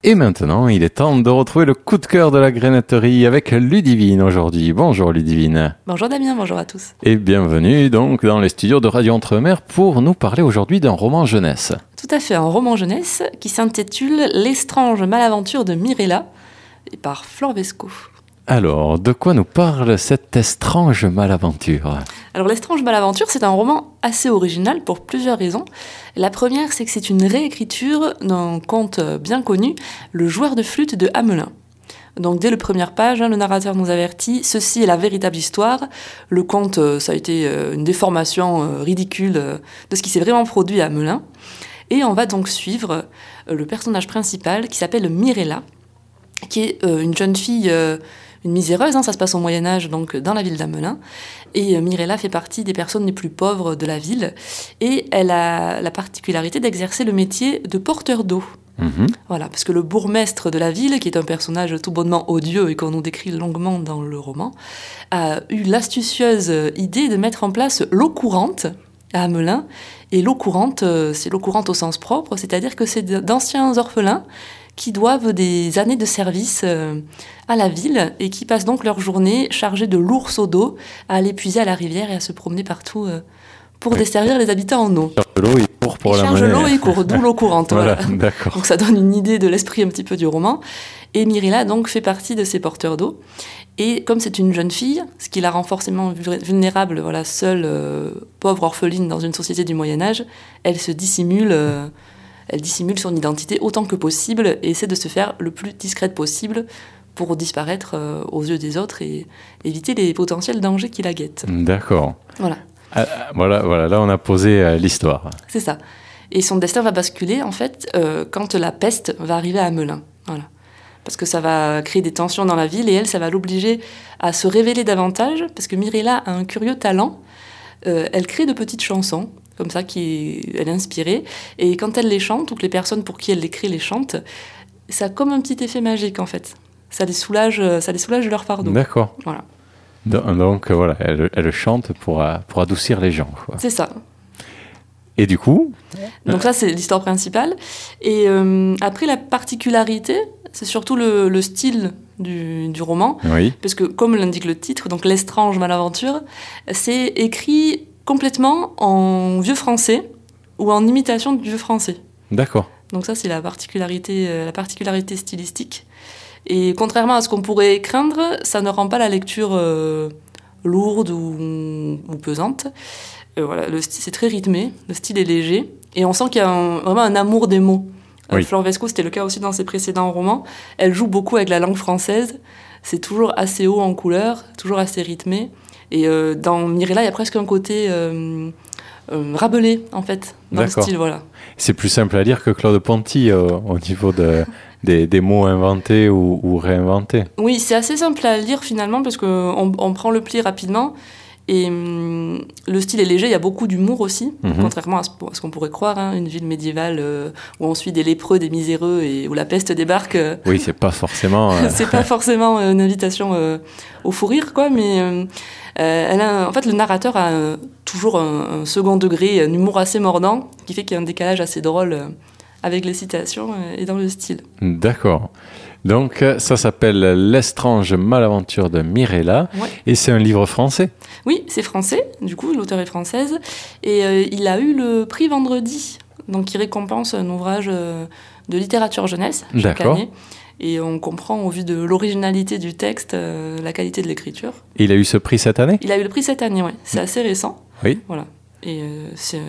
Et maintenant, il est temps de retrouver le coup de cœur de la grenetterie avec Ludivine aujourd'hui. Bonjour Ludivine. Bonjour Damien, bonjour à tous. Et bienvenue donc dans les studios de Radio Entremer pour nous parler aujourd'hui d'un roman jeunesse. Tout à fait, un roman jeunesse qui s'intitule L'estrange malaventure de Mirella et par Flore Vesco. Alors, de quoi nous parle cette étrange malaventure ? Alors, L'estrange malaventure, c'est un roman assez original pour plusieurs raisons. La première, c'est que c'est une réécriture d'un conte bien connu, Le joueur de flûte de Hamelin. Donc, dès la première page, le narrateur nous avertit, ceci est la véritable histoire. Le conte, ça a été une déformation ridicule de ce qui s'est vraiment produit à Hamelin. Et on va donc suivre le personnage principal qui s'appelle Mirella, qui est une jeune fille... une miséreuse, ça se passe au Moyen-Âge, donc dans la ville d'Hamelin. Et Mirella fait partie des personnes les plus pauvres de la ville. Et elle a la particularité d'exercer le métier de porteur d'eau. Voilà, parce que le bourgmestre de la ville, qui est un personnage tout bonnement odieux et qu'on nous décrit longuement dans le roman, a eu l'astucieuse idée de mettre en place l'eau courante à Hamelin. Et l'eau courante, c'est l'eau courante au sens propre, c'est-à-dire que c'est d'anciens orphelins qui doivent des années de service à la ville et qui passent donc leur journée chargés de lourds seaux d'eau à aller puiser à la rivière et à se promener partout pour desservir les habitants en eau. Ils chargent l'eau, ils courent pour la mener. Ils chargent l'eau et ils courent, d'où l'eau courante. Voilà, voilà. d'accord. Donc ça donne une idée de l'esprit un petit peu du roman. Et Mirella donc fait partie de ces porteurs d'eau. Et comme c'est une jeune fille, ce qui la rend forcément vulnérable, voilà, seule, pauvre orpheline dans une société du Moyen-Âge, elle se dissimule... Elle dissimule son identité autant que possible et essaie de se faire le plus discrète possible pour disparaître aux yeux des autres et éviter les potentiels dangers qui la guettent. D'accord. Voilà. Voilà, là on a posé l'histoire. C'est ça. Et son destin va basculer, en fait, quand la peste va arriver à Hamelin. Voilà. Parce que ça va créer des tensions dans la ville et elle, ça va l'obliger à se révéler davantage parce que Mirella a un curieux talent. Elle crée de petites chansons comme ça, elle est inspirée. Et quand elle les chante, ou que les personnes pour qui elle l'écrit les chantent, ça a comme un petit effet magique, en fait. Ça les soulage de leur fardeau. D'accord. Voilà. Donc, voilà, elle chante pour adoucir les gens, quoi. C'est ça. Et du coup Donc ça, c'est l'histoire principale. Et après, la particularité, c'est surtout le style du roman. Oui. Parce que, comme l'indique le titre, donc L'estrange malaventure, c'est écrit... complètement en vieux français ou en imitation du vieux français. D'accord. Donc ça, c'est la particularité stylistique. Et contrairement à ce qu'on pourrait craindre, ça ne rend pas la lecture lourde ou pesante. Voilà, c'est très rythmé, le style est léger, et on sent qu'il y a vraiment un amour des mots. Oui. Flore Vesco, c'était le cas aussi dans ses précédents romans. Elle joue beaucoup avec la langue française. C'est toujours assez haut en couleur, toujours assez rythmé. Et dans Mirella, il y a presque un côté Rabelais, en fait, dans D'accord. le style, voilà. C'est plus simple à lire que Claude Ponty au niveau des mots inventés ou réinventés. Oui, c'est assez simple à lire finalement, parce qu'on prend le pli rapidement. Et le style est léger, il y a beaucoup d'humour aussi, contrairement à ce qu'on pourrait croire, hein, une ville médiévale où on suit des lépreux, des miséreux et où la peste débarque. Oui, c'est pas forcément... c'est pas forcément une invitation au fou rire, quoi, mais en fait, le narrateur a toujours un second degré, un humour assez mordant, qui fait qu'il y a un décalage assez drôle avec les citations et dans le style. D'accord. Donc, ça s'appelle L'estrange malaventure de Mirella, Ouais. Et c'est un livre français. Oui, c'est français, du coup, l'auteure est française, et il a eu le prix Vendredi, donc qui récompense un ouvrage de littérature jeunesse chaque D'accord. année. Et on comprend, au vu de l'originalité du texte, la qualité de l'écriture. Il a eu ce prix cette année ? Il a eu le prix cette année, oui. C'est assez récent. Oui. Voilà. Et c'est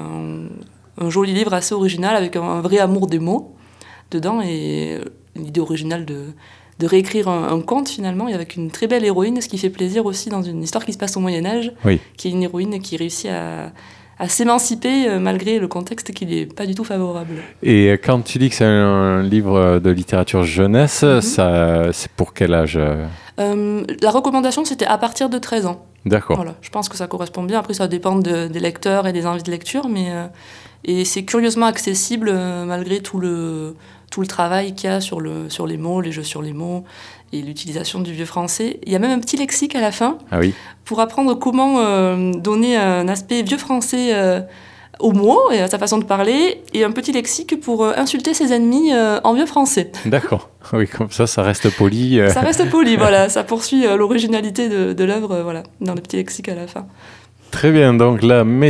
un joli livre assez original, avec un vrai amour des mots dedans, et l'idée originale de réécrire un conte, finalement, et avec une très belle héroïne, ce qui fait plaisir aussi dans une histoire qui se passe au Moyen-Âge, Oui. qui est une héroïne qui réussit à s'émanciper malgré le contexte qui n'est pas du tout favorable. Et quand tu dis que c'est un livre de littérature jeunesse, ça, c'est pour quel âge ? La recommandation, c'était à partir de 13 ans. D'accord. Voilà, je pense que ça correspond bien. Après, ça dépend des lecteurs et des envies de lecture, mais et c'est curieusement accessible malgré tout le travail qu'il y a sur les mots, les jeux sur les mots et l'utilisation du vieux français. Il y a même un petit lexique à la fin Ah oui. pour apprendre comment donner un aspect vieux français aux mots et à sa façon de parler, et un petit lexique pour insulter ses ennemis en vieux français. D'accord. Oui, comme ça reste poli. Ça reste poli, voilà. Ça poursuit l'originalité de l'œuvre, voilà, dans le petit lexique à la fin. Très bien, donc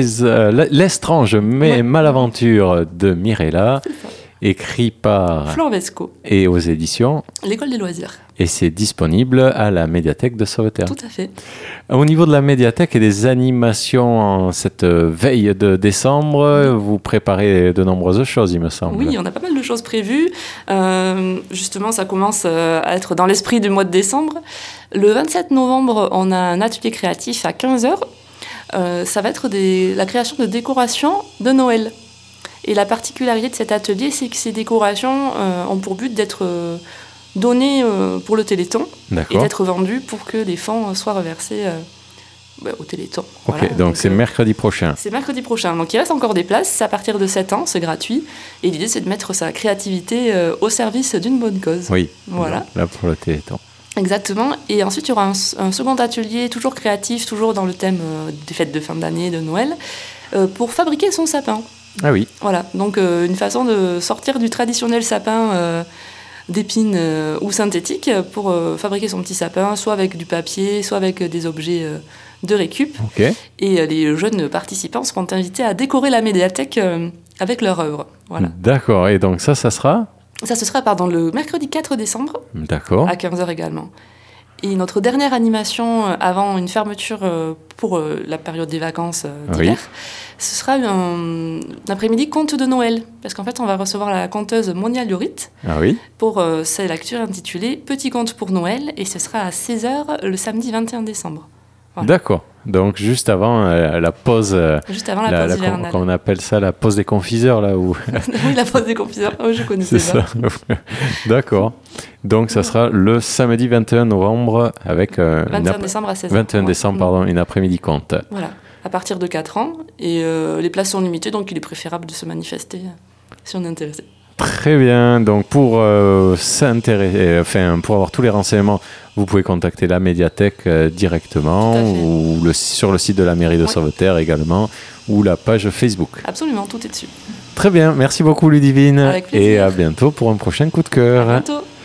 l'estrange mais malaventure de Mirella, écrit par Flore Vesco et aux éditions L'École des loisirs. Et c'est disponible à la médiathèque de Sauveterre. Tout à fait. Au niveau de la médiathèque et des animations en cette veille de décembre, vous préparez de nombreuses choses, il me semble. Oui, on a pas mal de choses prévues. Justement, ça commence à être dans l'esprit du mois de décembre. Le 27 novembre, on a un atelier créatif à 15h. Ça va être la création de décorations de Noël. Et la particularité de cet atelier, c'est que ces décorations ont pour but d'être données pour le Téléthon et d'être vendues pour que les fonds soient reversés au Téléthon. Ok, voilà. Donc c'est mercredi prochain. C'est mercredi prochain. Donc il reste encore des places, c'est à partir de 7 ans, c'est gratuit. Et l'idée, c'est de mettre sa créativité au service d'une bonne cause. Oui, voilà. Là pour le Téléthon. Exactement. Et ensuite, il y aura un second atelier, toujours créatif, toujours dans le thème des fêtes de fin d'année, de Noël, pour fabriquer son sapin. Ah oui. Voilà, donc une façon de sortir du traditionnel sapin d'épines ou synthétique pour fabriquer son petit sapin, soit avec du papier, soit avec des objets de récup. Okay. Et les jeunes participants seront invités à décorer la médiathèque avec leur œuvre. Voilà. D'accord, et donc ça sera ? Ça, ce sera le mercredi 4 décembre, d'accord, à 15h également. Et notre dernière animation avant une fermeture pour la période des vacances d'hiver, ce sera un après-midi conte de Noël. Parce qu'en fait, on va recevoir la conteuse Monia Llorit pour sa lecture intitulée « Petit conte pour Noël » et ce sera à 16h le samedi 21 décembre. Voilà. D'accord. Donc juste avant la pause, juste avant la pause hivernale. On appelle ça la pause des confiseurs là où. Oui, la pause des confiseurs. Oh, je connaissais pas. C'est ça. D'accord. Donc ça sera le samedi 21 novembre avec 21 décembre à 16h. 21 décembre, pardon, une après-midi conte. Voilà. À partir de 4 ans et les places sont limitées, donc il est préférable de se manifester si on est intéressé. Très bien. Donc pour s'intéresser, pour avoir tous les renseignements, vous pouvez contacter la médiathèque directement ou sur le site de la mairie de Sauveterre également ou la page Facebook. Absolument, tout est dessus. Très bien. Merci beaucoup Ludivine. Avec plaisir. Et à bientôt pour un prochain coup de cœur. À bientôt.